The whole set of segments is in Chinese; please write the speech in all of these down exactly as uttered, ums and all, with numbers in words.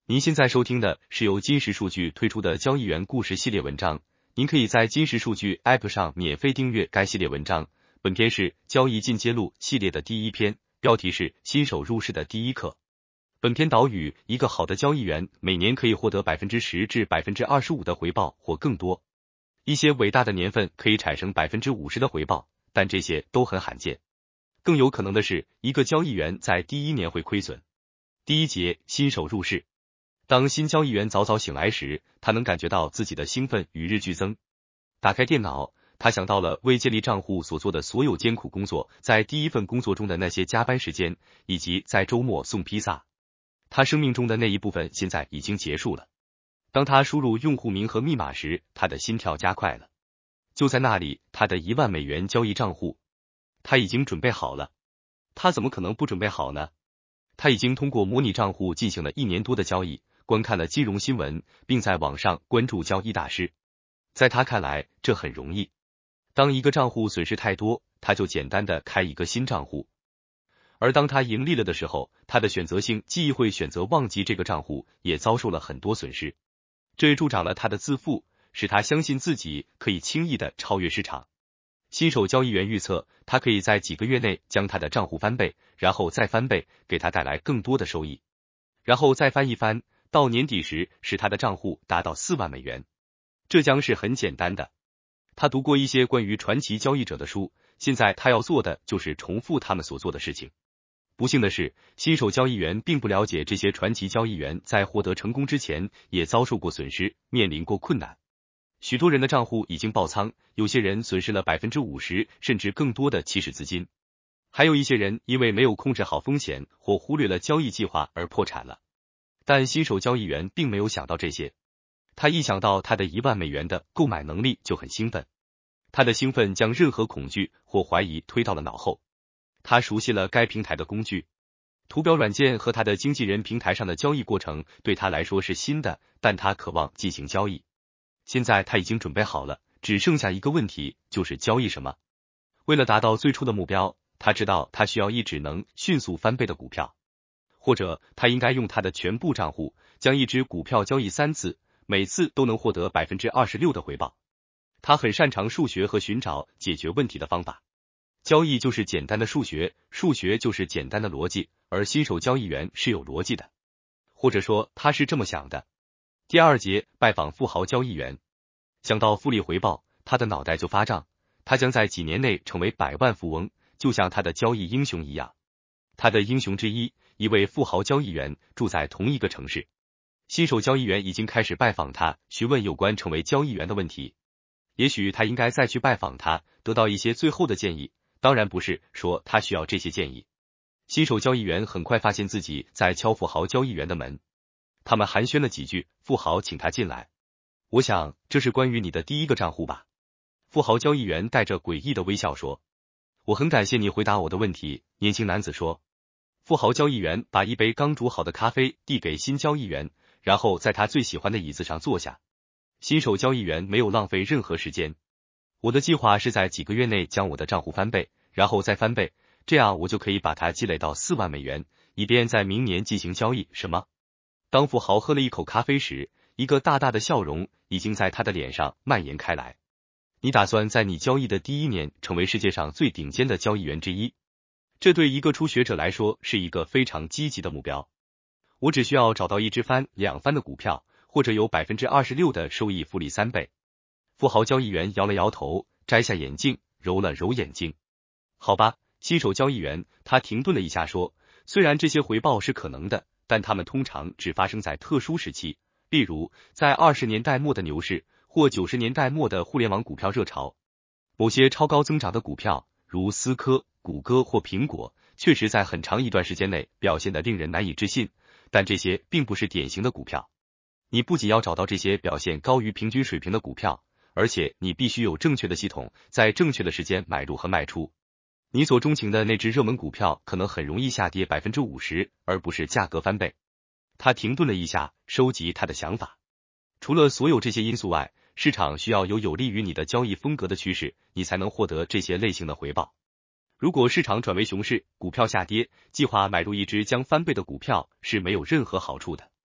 您现在收听的是由金石数据推出的交易员故事系列文章，您可以在金石数据 App 上免费订阅该系列文章。本篇是交易进阶录系列的第一篇，标题是新手入市的第一课。本篇导语：一个好的交易员每年可以获得 百分之十 至 百分之二十五 的回报或更多，一些伟大的年份可以产生 百分之五十 的回报，但这些都很罕见。更有可能的是，一个交易员在第一年会亏损。第一节，新手入市。当新交易员早早醒来时，他能感觉到自己的兴奋与日俱增。打开电脑，他想到了为建立账户所做的所有艰苦工作，在第一份工作中的那些加班时间，以及在周末送披萨。他生命中的那一部分现在已经结束了。当他输入用户名和密码时，他的心跳加快了。就在那里，他的一万美元交易账户，他已经准备好了。他怎么可能不准备好呢？他已经通过模拟账户进行了一年多的交易，观看了金融新闻，并在网上关注交易大师。在他看来，这很容易。当一个账户损失太多，他就简单的开一个新账户。而当他盈利了的时候，他的选择性记忆会选择忘记这个账户，也遭受了很多损失。这助长了他的自负，使他相信自己可以轻易的超越市场。新手交易员预测，他可以在几个月内将他的账户翻倍，然后再翻倍，给他带来更多的收益，然后再翻一番，到年底时使他的账户达到四万美元。这将是很简单的。他读过一些关于传奇交易者的书，现在他要做的就是重复他们所做的事情。不幸的是，新手交易员并不了解这些传奇交易员在获得成功之前也遭受过损失，面临过困难。许多人的账户已经爆仓，有些人损失了 百分之五十 甚至更多的起始资金。还有一些人因为没有控制好风险或忽略了交易计划而破产了。但新手交易员并没有想到这些。他一想到他的一万美元的购买能力就很兴奋。他的兴奋将任何恐惧或怀疑推到了脑后。他熟悉了该平台的工具。图表软件和他的经纪人平台上的交易过程对他来说是新的，但他渴望进行交易。现在他已经准备好了，只剩下一个问题，就是交易什么。为了达到最初的目标，他知道他需要一只能迅速翻倍的股票。或者他应该用他的全部账户，将一只股票交易三次，每次都能获得 百分之二十六 的回报。他很擅长数学和寻找解决问题的方法。交易就是简单的数学，数学就是简单的逻辑，而新手交易员是有逻辑的。或者说他是这么想的。第二节，拜访富豪交易员。想到复利回报，他的脑袋就发胀。他将在几年内成为百万富翁，就像他的交易英雄一样。他的英雄之一，一位富豪交易员，住在同一个城市。新手交易员已经开始拜访他，询问有关成为交易员的问题。也许他应该再去拜访他，得到一些最后的建议。当然不是说他需要这些建议。新手交易员很快发现自己在敲富豪交易员的门。他们寒暄了几句，富豪请他进来。我想这是关于你的第一个账户吧？富豪交易员带着诡异的微笑说。我很感谢你回答我的问题，年轻男子说。富豪交易员把一杯刚煮好的咖啡递给新交易员，然后在他最喜欢的椅子上坐下。新手交易员没有浪费任何时间。我的计划是在几个月内将我的账户翻倍，然后再翻倍，这样我就可以把它积累到四万美元，以便在明年进行交易。什么？当富豪喝了一口咖啡时，一个大大的笑容已经在他的脸上蔓延开来。你打算在你交易的第一年成为世界上最顶尖的交易员之一。这对一个初学者来说是一个非常积极的目标。我只需要找到一只翻两番的股票，或者有 百分之二十六 的收益复利三倍。富豪交易员摇了摇头，摘下眼镜，揉了揉眼睛。好吧，新手交易员，他停顿了一下说，虽然这些回报是可能的，但他们通常只发生在特殊时期，例如在二十年代末的牛市，或九十年代末的互联网股票热潮。某些超高增长的股票，如思科、谷歌或苹果，确实在很长一段时间内表现得令人难以置信，但这些并不是典型的股票。你不仅要找到这些表现高于平均水平的股票，而且你必须有正确的系统，在正确的时间买入和卖出。你所钟情的那只热门股票可能很容易下跌 百分之五十， 而不是价格翻倍。他停顿了一下，收集他的想法。除了所有这些因素外，市场需要有有利于你的交易风格的趋势，你才能获得这些类型的回报。如果市场转为熊市，股票下跌，计划买入一只将翻倍的股票是没有任何好处的。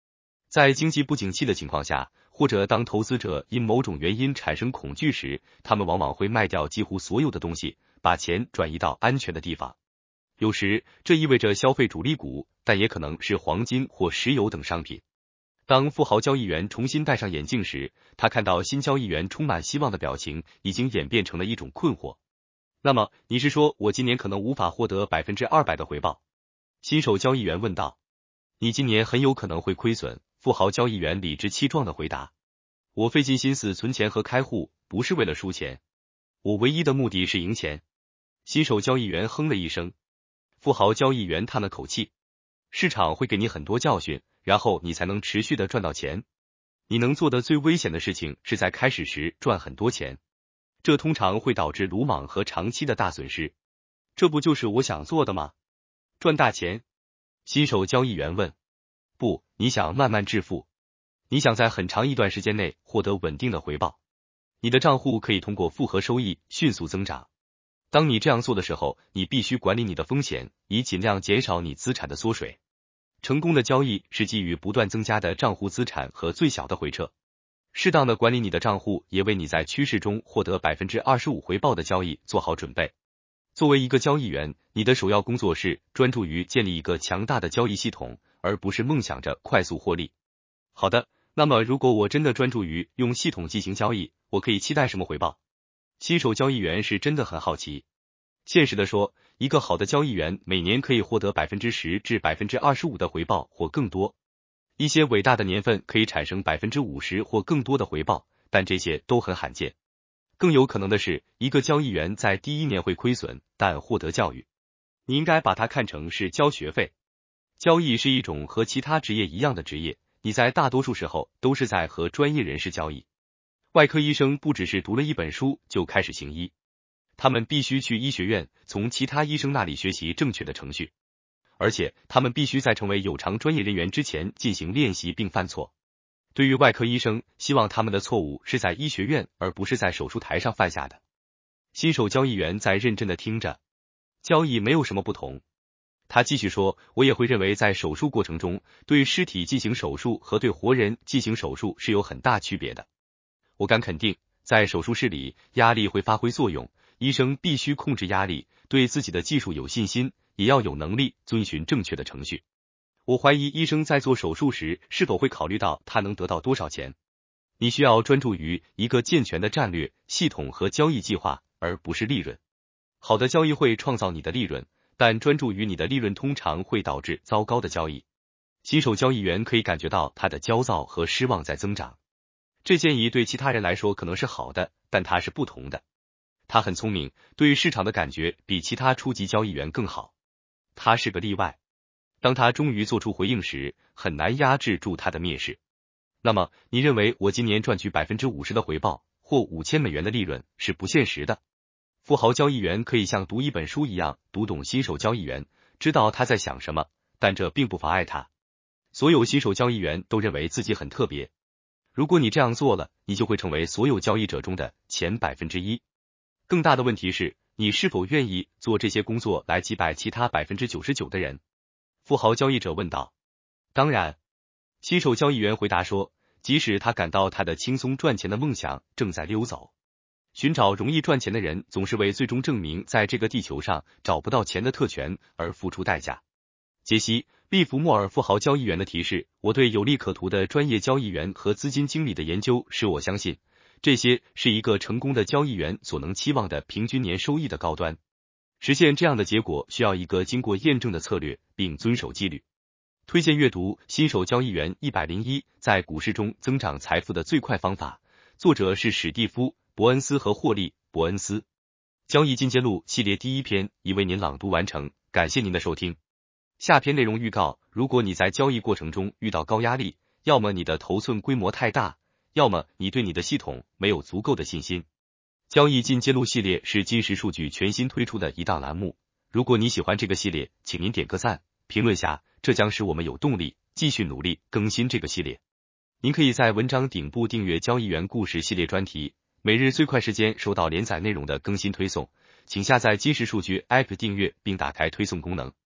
在经济不景气的情况下，或者当投资者因某种原因产生恐惧时，他们往往会卖掉几乎所有的东西，把钱转移到安全的地方。有时这意味着消费主力股，但也可能是黄金或石油等商品。当富豪交易员重新戴上眼镜时，他看到新交易员充满希望的表情已经演变成了一种困惑。那么，你是说我今年可能无法获得 百分之二百 的回报？新手交易员问道。你今年很有可能会亏损，富豪交易员理直气壮地回答。我费尽心思存钱和开户，不是为了输钱，我唯一的目的是赢钱。新手交易员哼了一声。富豪交易员叹了口气。市场会给你很多教训，然后你才能持续的赚到钱。你能做的最危险的事情是在开始时赚很多钱，这通常会导致鲁莽和长期的大损失。这不就是我想做的吗？赚大钱？新手交易员问。不，你想慢慢致富。你想在很长一段时间内获得稳定的回报。你的账户可以通过复合收益迅速增长。当你这样做的时候，你必须管理你的风险，以尽量减少你资产的缩水。成功的交易是基于不断增加的账户资产和最小的回撤。适当的管理你的账户，也为你在趋势中获得 百分之二十五 回报的交易做好准备。作为一个交易员，你的首要工作是专注于建立一个强大的交易系统，而不是梦想着快速获利。好的，那么如果我真的专注于用系统进行交易，我可以期待什么回报？新手交易员是真的很好奇。现实的说，一个好的交易员每年可以获得 百分之十 至 百分之二十五 的回报或更多。一些伟大的年份可以产生 百分之五十 或更多的回报，但这些都很罕见。更有可能的是，一个交易员在第一年会亏损，但获得教育。你应该把它看成是交学费。交易是一种和其他职业一样的职业，你在大多数时候都是在和专业人士交易。外科医生不只是读了一本书就开始行医，他们必须去医学院从其他医生那里学习正确的程序，而且他们必须在成为有偿专业人员之前进行练习并犯错。对于外科医生，希望他们的错误是在医学院而不是在手术台上犯下的。新手交易员在认真的听着。交易没有什么不同。他继续说，我也会认为在手术过程中，对尸体进行手术和对活人进行手术是有很大区别的。我敢肯定，在手术室里，压力会发挥作用，医生必须控制压力，对自己的技术有信心，也要有能力遵循正确的程序。我怀疑医生在做手术时是否会考虑到他能得到多少钱。你需要专注于一个健全的战略、系统和交易计划，而不是利润。好的交易会创造你的利润，但专注于你的利润通常会导致糟糕的交易。新手交易员可以感觉到他的焦躁和失望在增长。这建议对其他人来说可能是好的，但他是不同的。他很聪明，对市场的感觉比其他初级交易员更好。他是个例外。当他终于做出回应时，很难压制住他的蔑视。那么，你认为我今年赚取 百分之五十 的回报，或五千美元的利润是不现实的？富豪交易员可以像读一本书一样读懂新手交易员，知道他在想什么，但这并不妨碍他。所有新手交易员都认为自己很特别。如果你这样做了，你就会成为所有交易者中的前百分之一。更大的问题是，你是否愿意做这些工作来击败其他 百分之九十九 的人？富豪交易者问道。当然，新手交易员回答说，即使他感到他的轻松赚钱的梦想正在溜走。寻找容易赚钱的人总是为最终证明在这个地球上找不到钱的特权而付出代价。杰西·利弗莫尔富豪交易员的提示，我对有利可图的专业交易员和资金经理的研究使我相信，这些是一个成功的交易员所能期望的平均年收益的高端。实现这样的结果需要一个经过验证的策略，并遵守纪律。推荐阅读《新手交易员一百零一在股市中增长财富的最快方法》，作者是史蒂夫·伯恩斯和霍利·伯恩斯。交易进阶录系列第一篇已为您朗读完成，感谢您的收听。下篇内容预告，如果你在交易过程中遇到高压力，要么你的头寸规模太大，要么你对你的系统没有足够的信心。交易进阶录系列是金石数据全新推出的一档栏目，如果你喜欢这个系列，请您点个赞，评论下，这将使我们有动力继续努力更新这个系列。您可以在文章顶部订阅交易员故事系列专题，每日最快时间收到连载内容的更新推送，请下载金石数据 App 订阅并打开推送功能。